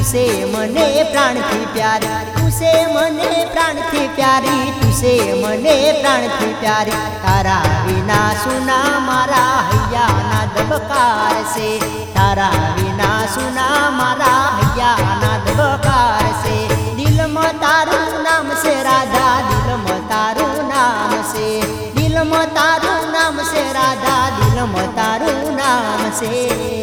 से मने प्राण थी प्यारी, तू से मने प्राण थी प्यारी, तू से मने प्राण थी प्यारी। तारा विना सुना मारा हैया ना दबकार से, तारा विना सुना मारा हैया ना दबकार से। दिल में तारू नाम से राधा, दिल में तारू नाम से, दिल में तारू नाम से राधा, दिल में तारू नाम से।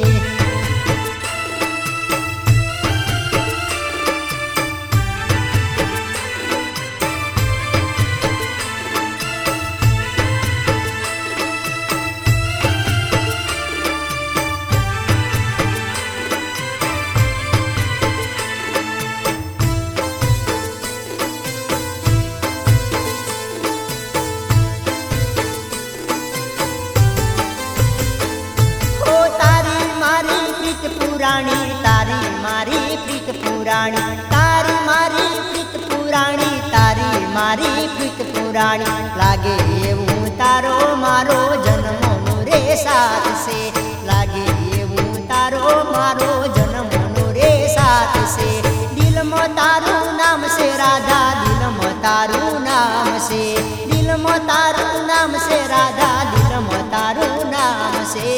पुराणी तारी मारी प्रीत पुराणी, तारी मारी प्रीत पुराणी, तारी मारी प्रीत पुराणी। लागे एवं तारो मारो जन्मनो रे साथ से, लागे एवं तारो मारो जन्मनो रे साथ से। दिल में तारू नाम से राधा, दिल में तारू नाम से, दिल में तारू नाम से राधा, दिल में तारू नाम से।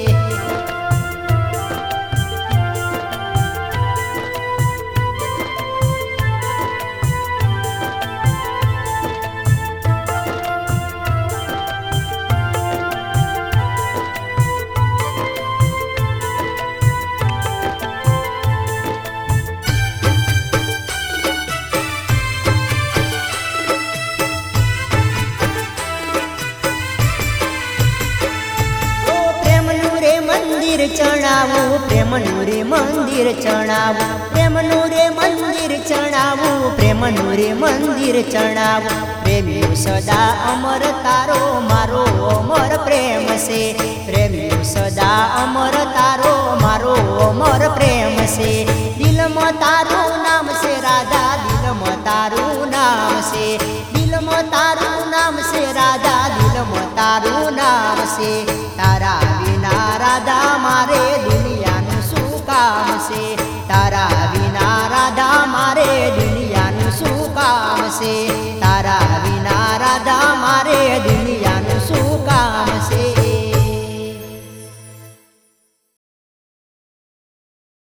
मंदिर चढ़ावू प्रेमनु रे मंदिर चढ़ावू, प्रेमनु रे मंदिर चढ़ावू, प्रेमनु रे मंदिर चढ़ावू। प्रेमी सदा अमर तारो मारो अमर प्रेम से, प्रेमी सदा अमर तारो मारो अमर प्रेम से। दिल में तारू नाम से राधा, दिल में तारू नाम से, दिल में तारू नाम से राधा, दिल में तारू नाम से। तारा विना राधा मारे दुनिया नु शू काम से, तारा विना राधा मारे दुनिया नु शू काम से, तारा विना राधा मारे दुनिया